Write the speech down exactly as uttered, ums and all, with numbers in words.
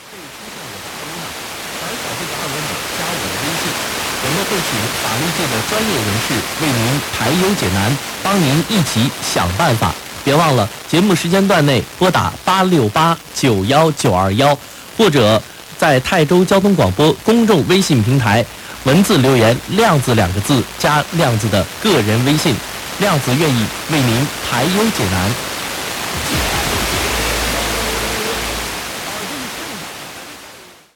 而扫这个二维码加我的微信，我们会请法律界的专业人士为您排忧解难，帮您一起想办法。别忘了节目时间段内拨打八六八九幺九二幺，或者在泰州交通广播公众微信平台文字留言“亮子”两个字加亮子的个人微信，亮子愿意为您排忧解难。